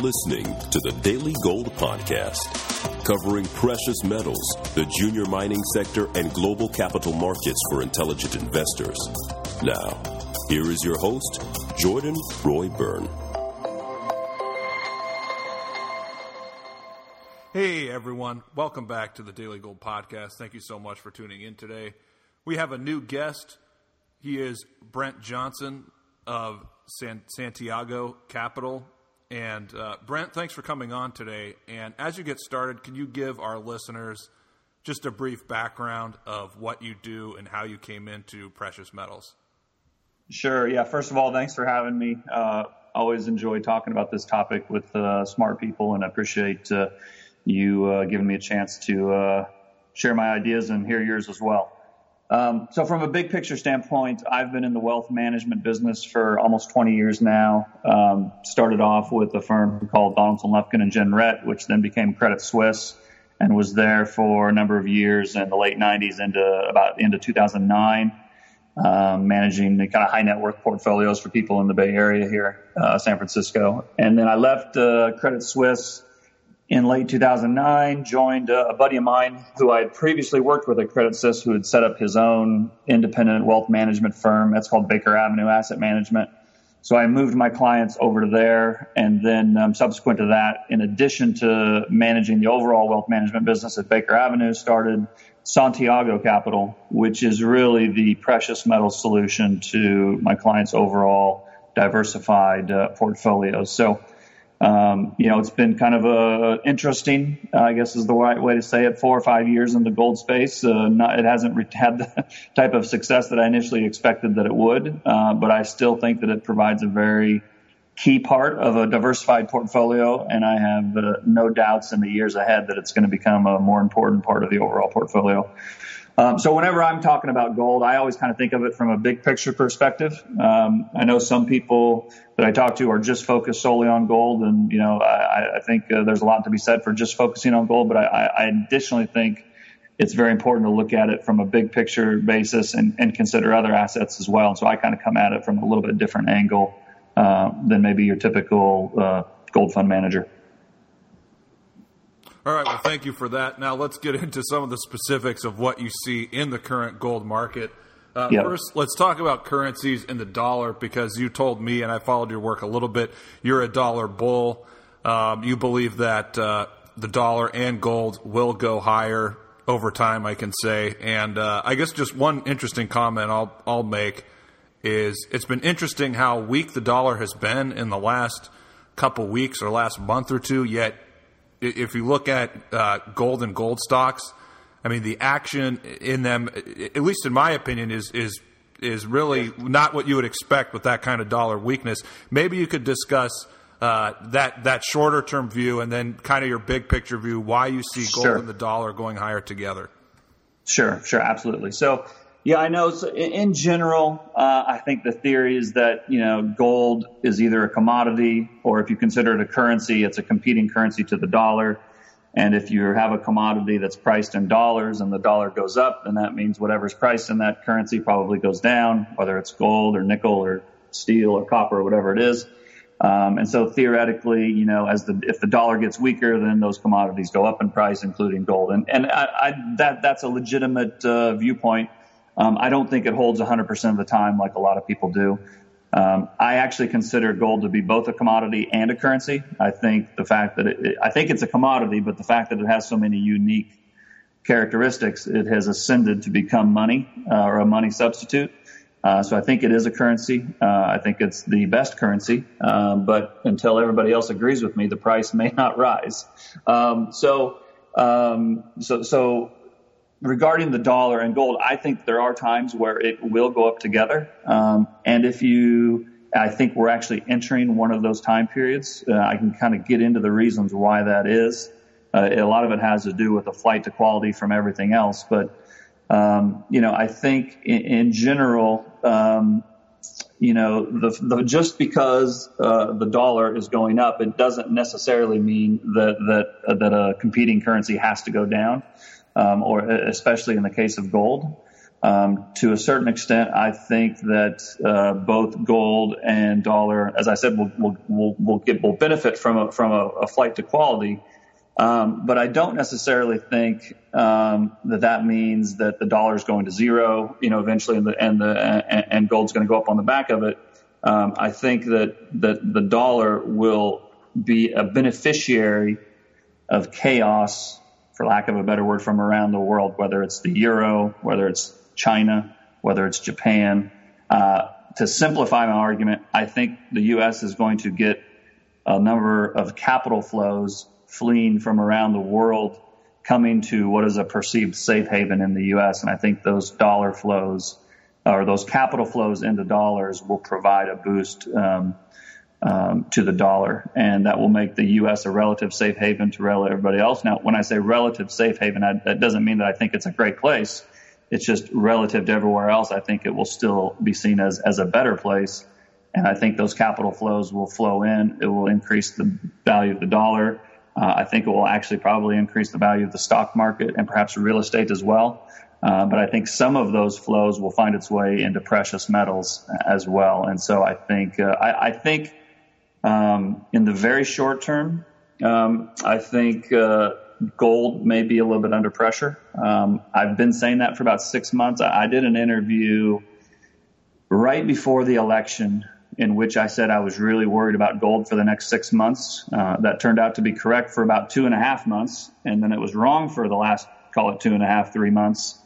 listening to the Daily Gold Podcast, covering precious metals, the junior mining sector, and global capital markets for intelligent investors. Now, here is your host, Jordan Roy Byrne. Hey, everyone. Welcome back to the Daily Gold Podcast. Thank you so much for tuning in today. We have a new guest. He is Brent Johnson of Santiago Capital. And Brent, thanks for coming on today. And as you get started, can you give our listeners just a brief background of what you do and how you came into precious metals? Sure. Yeah. First of all, thanks for having me. Always enjoy talking about this topic with smart people, and I appreciate you giving me a chance to share my ideas and hear yours as well. So from a big picture standpoint, I've been in the wealth management business for almost 20 years now. Started off with a firm called Donaldson Lufkin and Jenrette, which then became Credit Suisse, and was there for a number of years in the late 90s into 2009, managing the kind of high net worth portfolios for people in the Bay Area here, San Francisco. And then I left Credit Suisse in late 2009, joined a buddy of mine who I had previously worked with at Credit Suisse, who had set up his own independent wealth management firm. That's called Baker Avenue Asset Management. So I moved my clients over to there. And then subsequent to that, in addition to managing the overall wealth management business at Baker Avenue, started Santiago Capital, which is really the precious metal solution to my clients' overall diversified portfolios. So it's been kind of interesting, I guess is the right way to say it, 4 or 5 years in the gold space. It hasn't had the type of success that I initially expected that it would, but I still think that it provides a very key part of a diversified portfolio, and I have no doubts in the years ahead that it's going to become a more important part of the overall portfolio. So whenever I'm talking about gold, I always kind of think of it from a big picture perspective. I know some people that I talk to are just focused solely on gold, and I think there's a lot to be said for just focusing on gold. But I additionally think it's very important to look at it from a big picture basis and consider other assets as well. And so I kind of come at it from a little bit different angle than maybe your typical gold fund manager. All right, well, thank you for that. Now let's get into some of the specifics of what you see in the current gold market. First, let's talk about currencies and the dollar, because you told me, and I followed your work a little bit, you're a dollar bull. You believe that the dollar and gold will go higher over time, I can say. And I guess just one interesting comment I'll make is it's been interesting how weak the dollar has been in the last couple weeks or last month or two, yet if you look at gold and gold stocks, I mean, the action in them, at least in my opinion, is really not what you would expect with that kind of dollar weakness. Maybe you could discuss that shorter term view and then kind of your big picture view, why you see gold and the dollar going higher together. Sure, absolutely. So, yeah, I know. So in general, I think the theory is that, gold is either a commodity, or if you consider it a currency, it's a competing currency to the dollar. And if you have a commodity that's priced in dollars and the dollar goes up, then that means whatever's priced in that currency probably goes down, whether it's gold or nickel or steel or copper or whatever it is. And so theoretically, if the dollar gets weaker, then those commodities go up in price, including gold. And that's a legitimate viewpoint. I don't think it holds 100% of the time like a lot of people do. I actually consider gold to be both a commodity and a currency. I think the fact that I think it's a commodity, but the fact that it has so many unique characteristics, it has ascended to become money or a money substitute. So I think it is a currency. I think it's the best currency. But until everybody else agrees with me, the price may not rise. So regarding the dollar and gold, I think there are times where it will go up together. And I think we're actually entering one of those time periods. I can kind of get into the reasons why that is. A lot of it has to do with the flight to quality from everything else. But, I think in general, just because the dollar is going up, it doesn't necessarily mean that a competing currency has to go down. Or especially in the case of gold. To a certain extent, I think that both gold and dollar, as I said, will benefit from a flight to quality. But I don't necessarily think that means that the dollar is going to zero, eventually, and gold's going to go up on the back of it. I think that the dollar will be a beneficiary of chaos, for lack of a better word, from around the world, whether it's the euro, whether it's China, whether it's Japan. To simplify my argument, I think the U.S. is going to get a number of capital flows fleeing from around the world, coming to what is a perceived safe haven in the U.S. And I think those dollar flows, or those capital flows into dollars, will provide a boost to the dollar, and that will make the U.S. a relative safe haven to everybody else. Now, when I say relative safe haven, that doesn't mean that I think it's a great place. It's just relative to everywhere else. I think it will still be seen as a better place, and I think those capital flows will flow in. It will increase the value of the dollar. I think it will actually probably increase the value of the stock market and perhaps real estate as well. But I think some of those flows will find its way into precious metals as well. And so I think in the very short term, I think gold may be a little bit under pressure. I've been saying that for about 6 months. I did an interview right before the election in which I said I was really worried about gold for the next 6 months. That turned out to be correct for about 2.5 months, and then it was wrong for the last, call it 2.5, 3 months.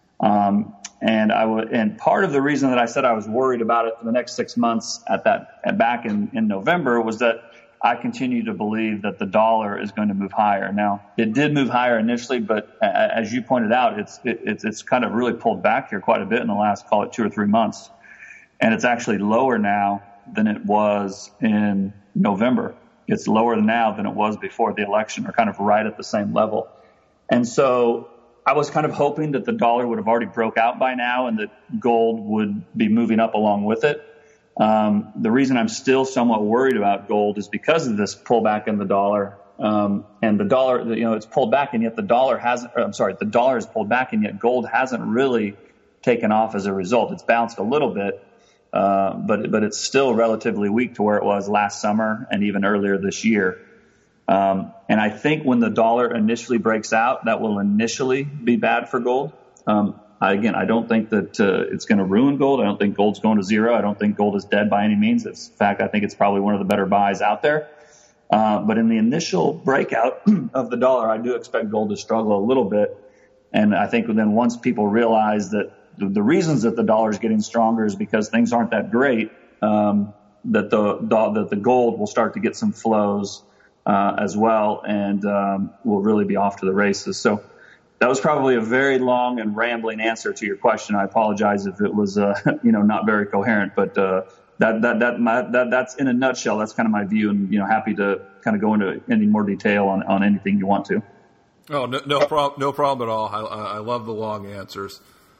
And part of the reason that I said I was worried about it for the next 6 months back in November was that I continue to believe that the dollar is going to move higher. Now, it did move higher initially, but as you pointed out, it's kind of really pulled back here quite a bit in the last, call it 2 or 3 months. And it's actually lower now than it was in November. It's lower now than it was before the election, or kind of right at the same level. And so I was kind of hoping that the dollar would have already broke out by now and that gold would be moving up along with it. The reason I'm still somewhat worried about gold is because of this pullback in the dollar. And the dollar, it's pulled back, and yet the dollar is pulled back, and yet gold hasn't really taken off as a result. It's bounced a little bit, but it's still relatively weak to where it was last summer and even earlier this year. And I think when the dollar initially breaks out, that will initially be bad for gold. I don't think that it's going to ruin gold. I don't think gold's going to zero. I don't think gold is dead by any means. In fact, I think it's probably one of the better buys out there. But in the initial breakout of the dollar, I do expect gold to struggle a little bit. And I think then once people realize that the reasons that the dollar is getting stronger is because things aren't that great, that the gold will start to get some flows as well, and will really be off to the races. So that was probably a very long and rambling answer to your question. I apologize if it was not very coherent, but that's in a nutshell. That's kind of my view, and happy to kind of go into any more detail on anything you want to. Oh, no problem at all. I love the long answers.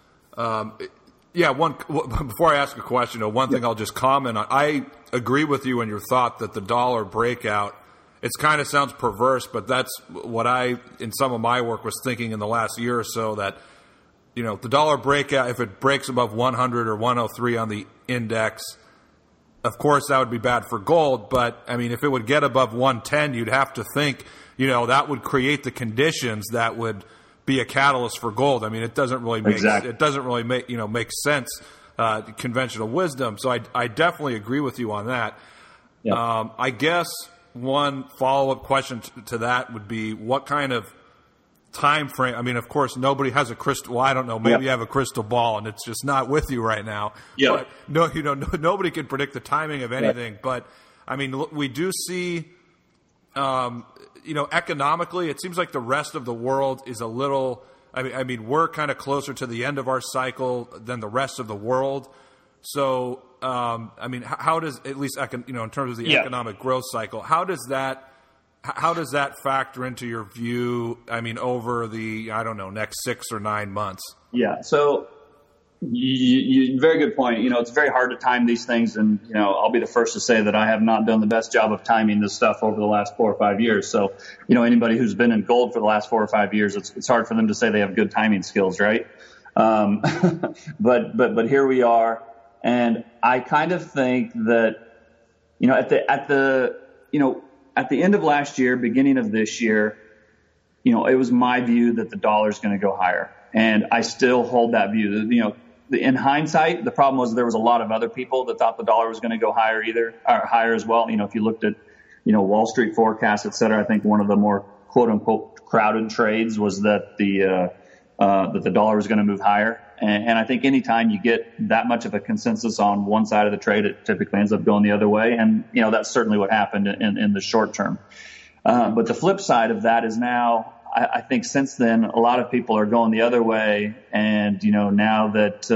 Before I ask a question, one thing I'll just comment on. I agree with you in your thought that the dollar breakout, it kind of sounds perverse, but that's what I, in some of my work, was thinking in the last year or so, that, the dollar breakout, if it breaks above 100 or 103 on the index, of course that would be bad for gold. But, if it would get above 110, you'd have to think, that would create the conditions that would be a catalyst for gold. It doesn't really make sense, conventional wisdom. So I definitely agree with you on that. Yeah. I guess one follow-up question to that would be, what kind of time frame? Of course, nobody has a crystal. Well, I don't know. Maybe you have a crystal ball, and it's just not with you right now. Yeah. But nobody can predict the timing of anything. Right. But we do see, economically, it seems like the rest of the world is a little. We're kind of closer to the end of our cycle than the rest of the world. So, how does, at least in terms of the economic growth cycle, how does that factor into your view? Over the next 6 or 9 months. Yeah. So, very good point. It's very hard to time these things, and I'll be the first to say that I have not done the best job of timing this stuff over the last 4 or 5 years. So, anybody who's been in gold for the last 4 or 5 years, it's hard for them to say they have good timing skills, right? But here we are. And I kind of think that, at the end of last year, beginning of this year, it was my view that the dollar is going to go higher. And I still hold that view. In hindsight, the problem was there was a lot of other people that thought the dollar was going to go higher higher as well. If you looked at, Wall Street forecasts, et cetera, I think one of the more quote unquote crowded trades was that the dollar was going to move higher. And I think anytime you get that much of a consensus on one side of the trade, it typically ends up going the other way. And, that's certainly what happened in the short term. But the flip side of that is now, I think since then, a lot of people are going the other way. And, now that,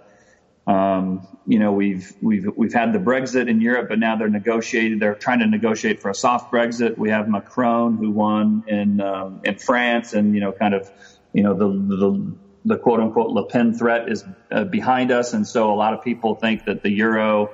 we've had the Brexit in Europe, but now they're trying to negotiate for a soft Brexit. We have Macron who won in France, and, the quote unquote Le Pen threat is behind us. And so a lot of people think that the euro,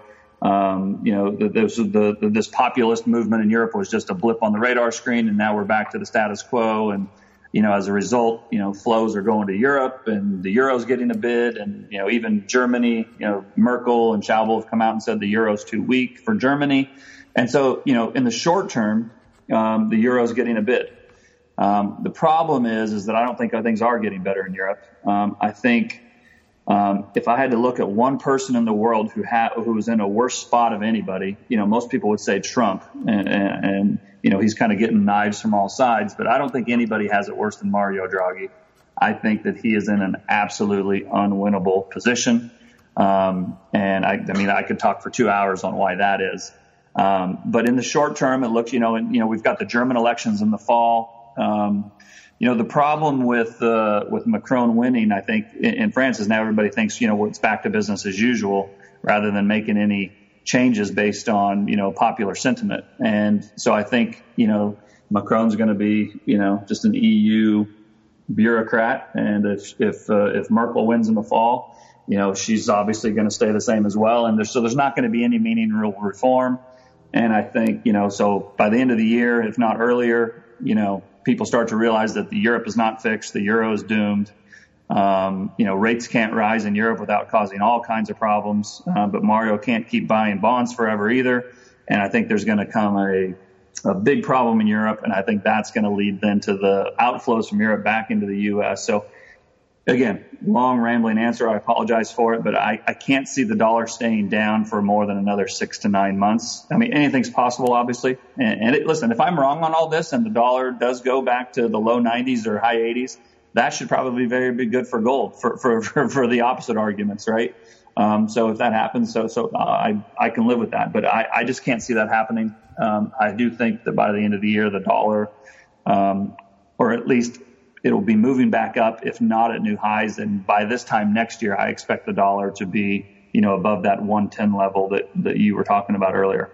this populist movement in Europe was just a blip on the radar screen, and now we're back to the status quo. And, as a result, flows are going to Europe, and the euro's getting a bid. And, even Germany, Merkel and Schäuble have come out and said the euro's too weak for Germany. And so, in the short term, the euro's getting a bid. The problem is that I don't think things are getting better in Europe. I think if I had to look at one person in the world who was in a worse spot of anybody, most people would say Trump, and he's kind of getting knives from all sides. But I don't think anybody has it worse than Mario Draghi. I think that he is in an absolutely unwinnable position, and I could talk for 2 hours on why that is. But in the short term, it looks, we've got the German elections in the fall. The problem with Macron winning, I think, in France is now everybody thinks, it's back to business as usual rather than making any changes based on, popular sentiment. And so I think, Macron's going to be, just an EU bureaucrat. And if Merkel wins in the fall, she's obviously going to stay the same as well. And there's not going to be any meaningful reform. And I think, so by the end of the year, if not earlier, people start to realize that the Europe is not fixed. The euro is doomed. Rates can't rise in Europe without causing all kinds of problems. But Mario can't keep buying bonds forever either. And I think there's going to come a big problem in Europe. And I think that's going to lead then to the outflows from Europe back into the U.S. So again, long rambling answer. I apologize for it, but I can't see the dollar staying down for more than another 6 to 9 months. I mean, anything's possible, obviously. Listen, if I'm wrong on all this and the dollar does go back to the low 90s or high 80s, that should probably be very good for gold for the opposite arguments, right? So if that happens, I can live with that, but I just can't see that happening. I do think that by the end of the year, the dollar, or at least it'll be moving back up, if not at new highs. And by this time next year, I expect the dollar to be, above that 110 level that you were talking about earlier.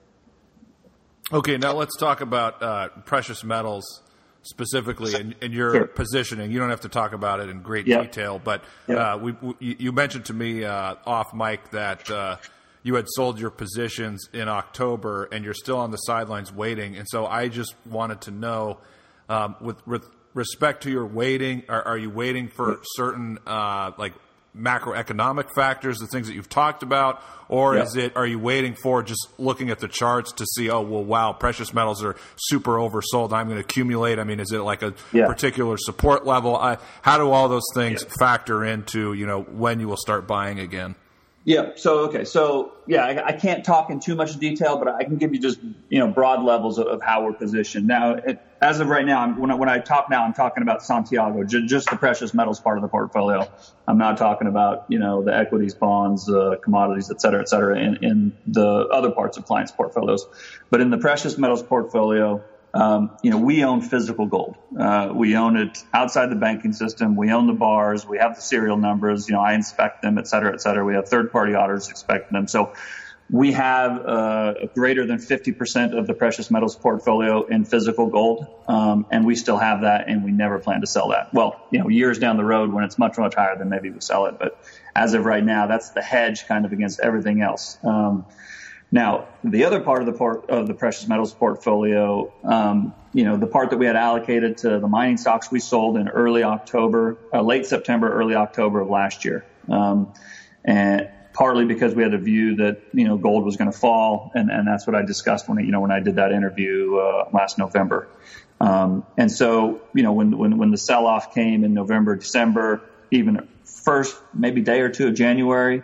Okay, now let's talk about precious metals specifically in your positioning. You don't have to talk about it in great detail, but you mentioned to me off mic that you had sold your positions in October and you're still on the sidelines waiting. And so I just wanted to know, with respect to your waiting, are you waiting for certain macroeconomic factors, the things that you've talked about, or are you waiting for just looking at the charts to see, wow, precious metals are super oversold, I'm going to accumulate? I mean, is it like a particular support level? How do all those things factor into, when you will start buying again? Yeah. I can't talk in too much detail, but I can give you just, broad levels of how we're positioned. Now, as of right now, when I talk now, I'm talking about Santiago, just the precious metals part of the portfolio. I'm not talking about, the equities, bonds, commodities, et cetera, in the other parts of clients' portfolios. But in the precious metals portfolio, we own physical gold. We own it outside the banking system. We own the bars. We have the serial numbers. I inspect them, et cetera. We have third-party auditors inspecting them. So we have greater than 50% of the precious metals portfolio in physical gold, and we still have that, and we never plan to sell that. Well, years down the road when it's much, much higher, then maybe we sell it. But as of right now, that's the hedge kind of against everything else. Now, the other part of the precious metals portfolio, the part that we had allocated to the mining stocks we sold in late September, early October of last year. And partly because we had a view that, gold was going to fall. And that's what I discussed when I did that interview last November. And so, when the sell-off came in November, December, even first maybe day or two of January,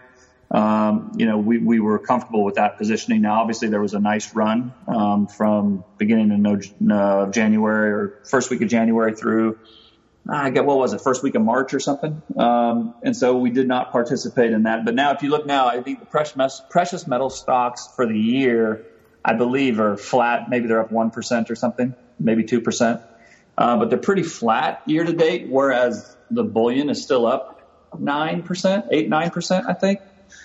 we were comfortable with that positioning. Now, obviously, there was a nice run from beginning of January or first week of January through, first week of March or something. And so we did not participate in that. But now, if you look now, I think the precious metal stocks for the year, I believe, are flat. Maybe they're up 1% or something, maybe 2%. But they're pretty flat year to date, whereas the bullion is still up 9%, I think.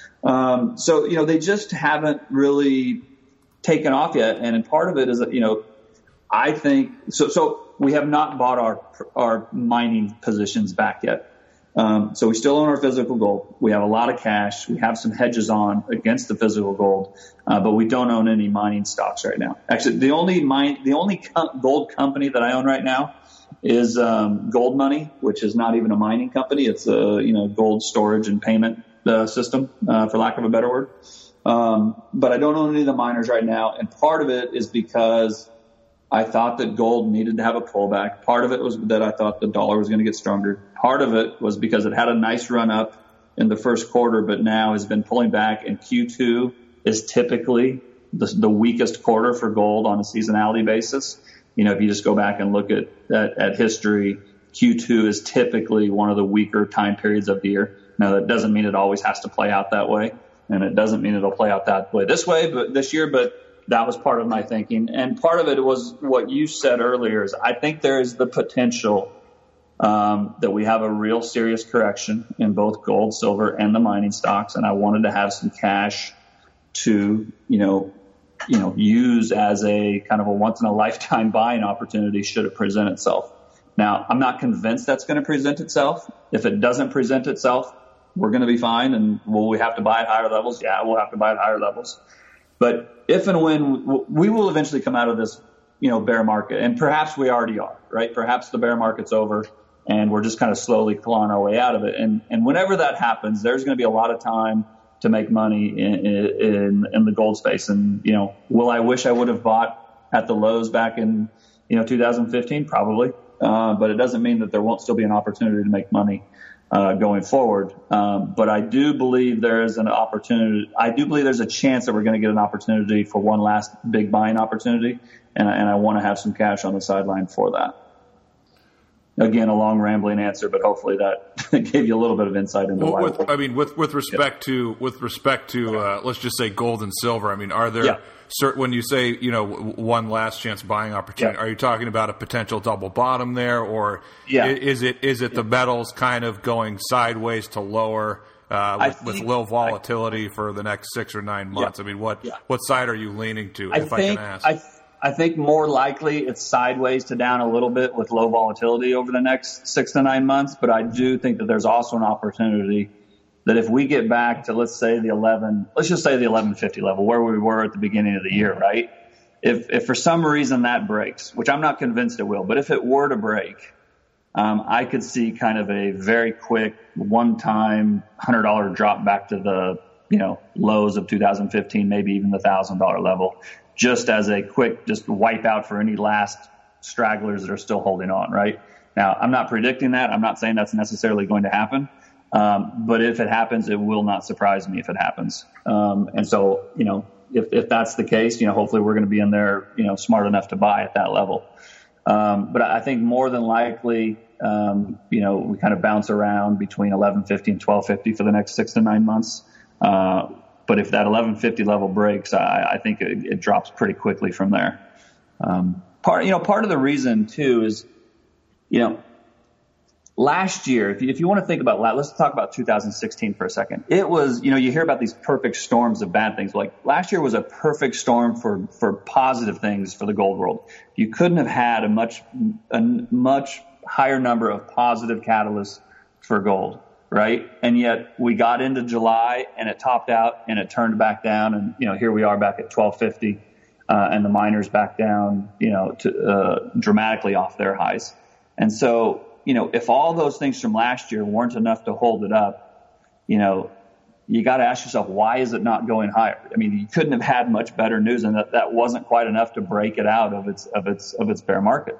So, they just haven't really taken off yet. And part of it is that, I think so we have not bought our mining positions back yet. So we still own our physical gold. We have a lot of cash. We have some hedges on against the physical gold, but we don't own any mining stocks right now. Actually, the only gold company that I own right now is Gold Money, which is not even a mining company. It's a gold storage and payment system, for lack of a better word. But I don't own any of the miners right now, and part of it is because I thought that gold needed to have a pullback. Part of it was that I thought the dollar was going to get stronger. Part of it was because it had a nice run up in the first quarter, but now has been pulling back, and Q2 is typically the weakest quarter for gold on a seasonality basis. If you just go back and look at history, Q2 is typically one of the weaker time periods of the year. Now, that doesn't mean it always has to play out that way, and it doesn't mean it'll play out that way this year, but that was part of my thinking. And part of it was what you said earlier is I think there is the potential that we have a real serious correction in both gold, silver, and the mining stocks. And I wanted to have some cash to, use as a kind of a once in a lifetime buying opportunity should it present itself. Now, I'm not convinced that's going to present itself. If it doesn't present itself, we're going to be fine. And will we have to buy at higher levels? Yeah, we'll have to buy at higher levels. But if and when we will eventually come out of this, bear market, and perhaps we already are, right? Perhaps the bear market's over and we're just kind of slowly clawing our way out of it. And whenever that happens, there's going to be a lot of time to make money in the gold space. And, will I wish I would have bought at the lows back in, 2015? Probably. But it doesn't mean that there won't still be an opportunity to make money going forward. But I do believe there is an opportunity. I do believe there's a chance that we're going to get an opportunity for one last big buying opportunity. And I want to have some cash on the sideline for that. Again, a long rambling answer, but hopefully that gave you a little bit of insight into why. With respect to let's just say gold and silver. Are there when you say one last chance buying opportunity? Are you talking about a potential double bottom there, or is it the metals kind of going sideways to lower with low volatility for the next 6 or 9 months? What side are you leaning to? I can ask. I think more likely it's sideways to down a little bit with low volatility over the next 6 to 9 months. But I do think that there's also an opportunity that if we get back to, let's just say the 1150 level where we were at the beginning of the year, right? If for some reason that breaks, which I'm not convinced it will, but if it were to break, I could see kind of a very quick one-time $100 drop back to the, lows of 2015, maybe even the $1,000 level. Just as a quick, just wipe out for any last stragglers that are still holding on, right? Now, I'm not predicting that. I'm not saying that's necessarily going to happen. But if it happens, it will not surprise me if it happens. And so, if that's the case, hopefully we're going to be in there, smart enough to buy at that level. But I think more than likely, we kind of bounce around between 1150 and 1250 for the next 6 to 9 months. But if that 1150 level breaks, I think it drops pretty quickly from there. Part of the reason too is, last year, if you want to think about, let's talk about 2016 for a second. It was, you hear about these perfect storms of bad things. Like last year was a perfect storm for positive things for the gold world. You couldn't have had a much higher number of positive catalysts for gold. Right. And yet we got into July and it topped out and it turned back down. And, here we are back at 1250. and the miners back down, dramatically off their highs. And so, if all those things from last year weren't enough to hold it up, you got to ask yourself, why is it not going higher? I mean, you couldn't have had much better news, and that wasn't quite enough to break it out of its bear market.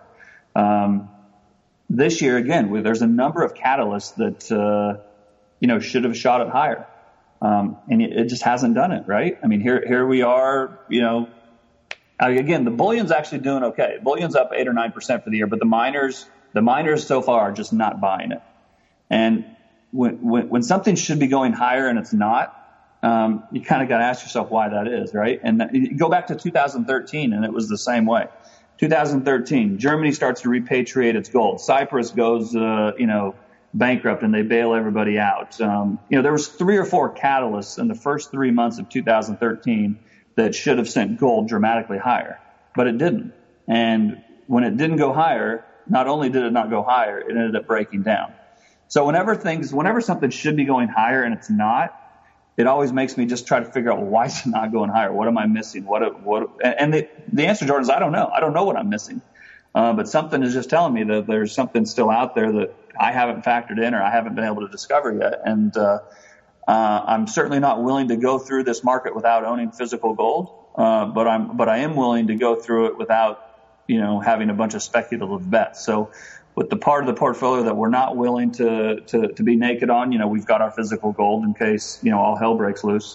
This year, again, there's a number of catalysts that should have shot it higher, and it just hasn't done it. Right? I mean, here we are. Again, the bullion's actually doing okay. Bullion's up 8 or 9% for the year, but the miners so far are just not buying it. And when something should be going higher and it's not, you kind of got to ask yourself why that is, right? And you go back to 2013, and it was the same way. 2013, Germany starts to repatriate its gold. Cyprus goes, bankrupt, and they bail everybody out. There was 3 or 4 catalysts in the first 3 months of 2013 that should have sent gold dramatically higher, but it didn't. And when it didn't go higher, not only did it not go higher, it ended up breaking down. So whenever something should be going higher and it's not, it always makes me just try to figure out, well, why is it not going higher? What am I missing? And the answer, Jordan, is I don't know. I don't know what I'm missing. But something is just telling me that there's something still out there that I haven't factored in or I haven't been able to discover yet. And I'm certainly not willing to go through this market without owning physical gold. But I am willing to go through it without, having a bunch of speculative bets. So with the part of the portfolio that we're not willing to be naked on, we've got our physical gold in case, all hell breaks loose.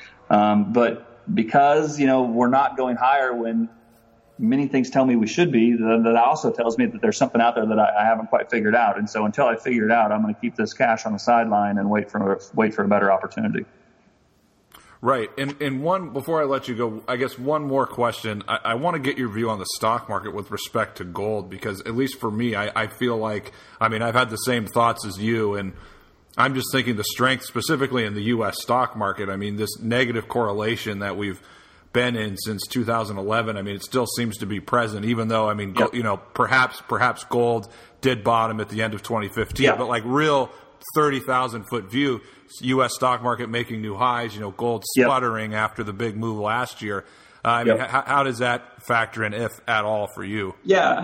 But because, we're not going higher when many things tell me we should be, that also tells me that there's something out there that I haven't quite figured out. And so until I figure it out, I'm going to keep this cash on the sideline and wait for a better opportunity. Right. And one, before I let you go, I guess one more question. I want to get your view on the stock market with respect to gold, because at least for me, I feel like, I've had the same thoughts as you, and I'm just thinking the strength specifically in the U.S. stock market. This negative correlation that we've been in since 2011. It still seems to be present, even though, yep. Perhaps gold did bottom at the end of 2015, yeah. But like real 30,000 foot view, U.S. stock market making new highs, gold sputtering yep. after the big move last year. Yep. How does that factor in, if at all, for you? Yeah,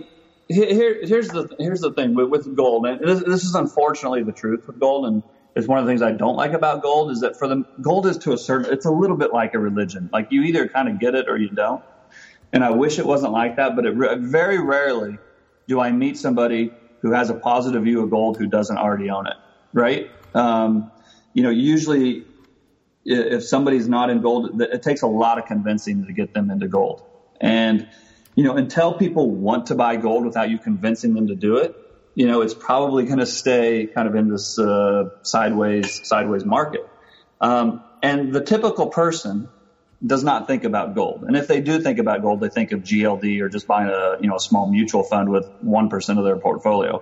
here's the thing with gold, and this is unfortunately the truth with gold, and it's one of the things I don't like about gold is that gold is it's a little bit like a religion. Like you either kind of get it or you don't. And I wish it wasn't like that, but very rarely do I meet somebody who has a positive view of gold who doesn't already own it, right? Usually if somebody's not in gold, it takes a lot of convincing to get them into gold. And, until people want to buy gold without you convincing them to do it, it's probably going to stay kind of in this sideways market. And the typical person does not think about gold. And if they do think about gold, they think of GLD or just buying a small mutual fund with 1% of their portfolio.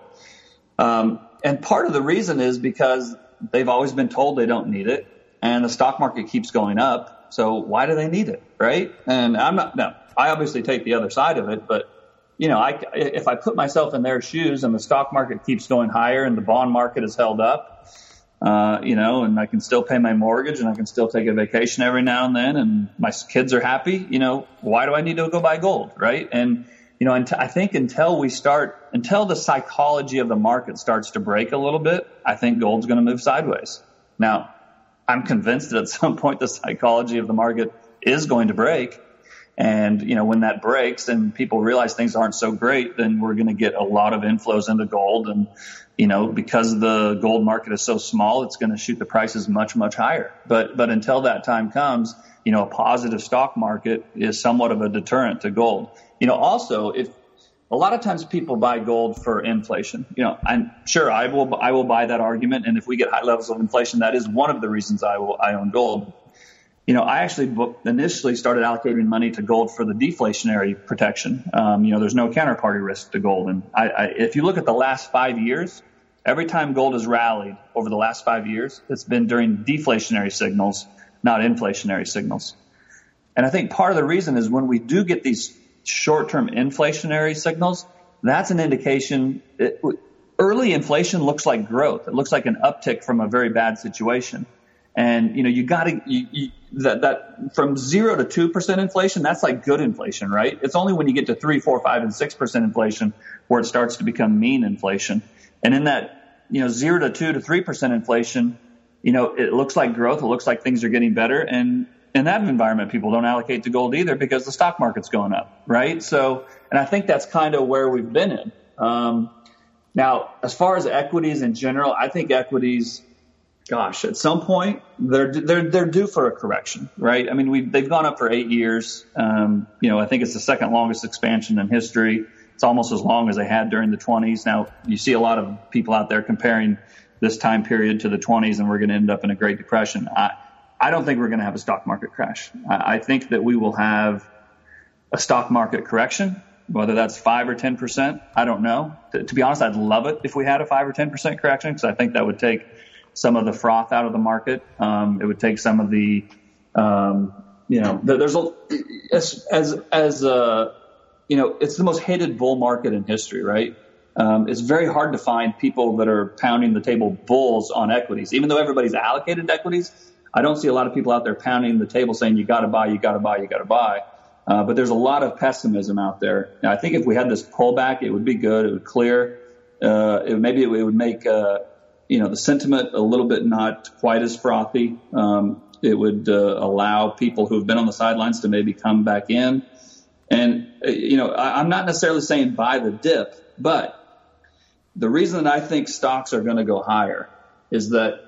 And part of the reason is because they've always been told they don't need it, and the stock market keeps going up. So why do they need it, right? And I obviously take the other side of it, but if I put myself in their shoes and the stock market keeps going higher and the bond market is held up, and I can still pay my mortgage and I can still take a vacation every now and then and my kids are happy, why do I need to go buy gold, right? And, I think until the psychology of the market starts to break a little bit, I think gold's going to move sideways. Now, I'm convinced that at some point the psychology of the market is going to break. And, when that breaks and people realize things aren't so great, then we're going to get a lot of inflows into gold. And, because the gold market is so small, it's going to shoot the prices much, much higher. But until that time comes, a positive stock market is somewhat of a deterrent to gold. Also, if a lot of times people buy gold for inflation, I'm sure I will buy that argument. And if we get high levels of inflation, that is one of the reasons I own gold. I actually initially started allocating money to gold for the deflationary protection. There's no counterparty risk to gold. And if you look at the last 5 years, every time gold has rallied over the last 5 years, it's been during deflationary signals, not inflationary signals. And I think part of the reason is when we do get these short-term inflationary signals, that's an indication. Early inflation looks like growth. It looks like an uptick from a very bad situation. And, you got to, that from 0 to 2% inflation, that's like good inflation, right? It's only when you get to 3, 4, 5, and 6% inflation where it starts to become mean inflation. And in that, 0 to 2 to 3% inflation, it looks like growth. It looks like things are getting better. And in that environment, people don't allocate to gold either because the stock market's going up, right? So, and I think that's kind of where we've been in. Now, as far as equities in general, I think equities, gosh, at some point they're due for a correction, right? I mean, they've gone up for 8 years. I think it's the second longest expansion in history. It's almost as long as they had during the 20s. Now, you see a lot of people out there comparing this time period to the 20s, and we're going to end up in a Great Depression. I don't think we're going to have a stock market crash. I think that we will have a stock market correction, whether that's 5 or 10%. I don't know. To be honest, I'd love it if we had a 5 or 10% correction, because I think that would take some of the froth out of the market. It would take some of the, there's it's the most hated bull market in history, right? It's very hard to find people that are pounding the table bulls on equities. Even though everybody's allocated to equities, I don't see a lot of people out there pounding the table saying, you got to buy, you got to buy, you got to buy. But there's a lot of pessimism out there. Now, I think if we had this pullback, it would be good. It would clear. Maybe it would make, the sentiment a little bit not quite as frothy. It would allow people who have been on the sidelines to maybe come back in. And, I'm not necessarily saying buy the dip, but the reason that I think stocks are going to go higher is that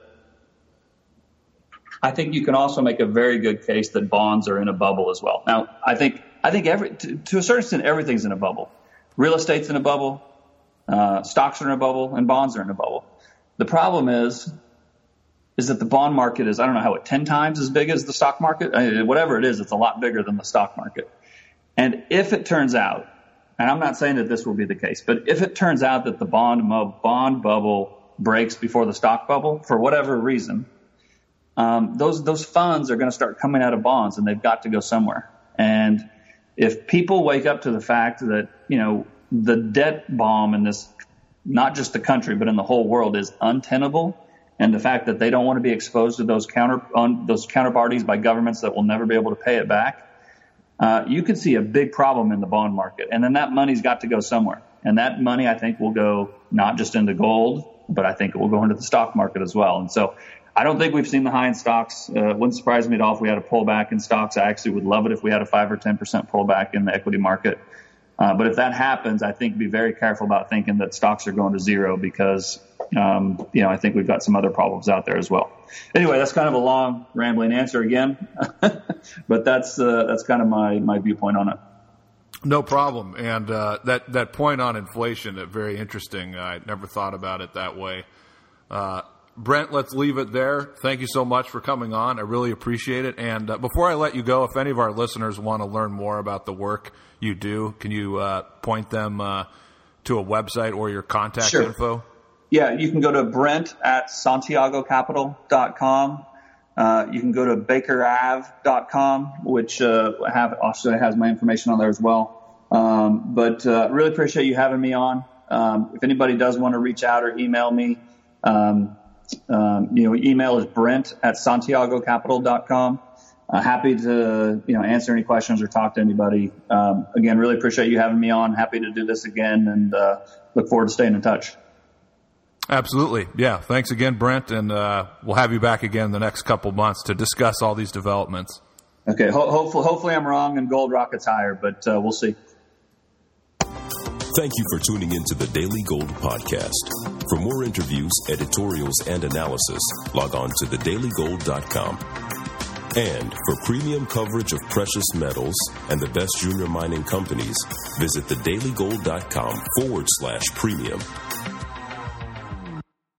I think you can also make a very good case that bonds are in a bubble as well. Now, I think to a certain extent, everything's in a bubble. Real estate's in a bubble, stocks are in a bubble, and bonds are in a bubble. The problem is that the bond market is, I don't know how 10 times as big as the stock market. Whatever it is, it's a lot bigger than the stock market. And if it turns out, and I'm not saying that this will be the case, but if it turns out that the bond bubble breaks before the stock bubble, for whatever reason, those funds are going to start coming out of bonds, and they've got to go somewhere. And if people wake up to the fact that, the debt bomb in this, not just the country, but in the whole world is untenable, and the fact that they don't want to be exposed to those counterparties by governments that will never be able to pay it back, you could see a big problem in the bond market. And then that money's got to go somewhere. And that money, I think, will go not just into gold, but I think it will go into the stock market as well. And so I don't think we've seen the high in stocks. It wouldn't surprise me at all if we had a pullback in stocks. I actually would love it if we had a 5 or 10% pullback in the equity market. But if that happens, I think be very careful about thinking that stocks are going to zero because, I think we've got some other problems out there as well. Anyway, that's kind of a long, rambling answer again, but that's kind of my viewpoint on it. No problem. And that point on inflation, very interesting. I never thought about it that way. Brent, let's leave it there. Thank you so much for coming on. I really appreciate it. And before I let you go, if any of our listeners want to learn more about the work you do, can you point them to a website or your contact info? Yeah, you can go to Brent at SantiagoCapital.com. You can go to BakerAve.com, which also has my information on there as well. But really appreciate you having me on. If anybody does want to reach out or email me, email is Brent at SantiagoCapital.com. Happy to, answer any questions or talk to anybody. Again, really appreciate you having me on. Happy to do this again and look forward to staying in touch. Absolutely. Yeah. Thanks again, Brent. And we'll have you back again in the next couple months to discuss all these developments. Okay. Hopefully I'm wrong and gold rockets higher, but we'll see. Thank you for tuning in to the Daily Gold Podcast. For more interviews, editorials, and analysis, log on to thedailygold.com. And for premium coverage of precious metals and the best junior mining companies, visit thedailygold.com/premium.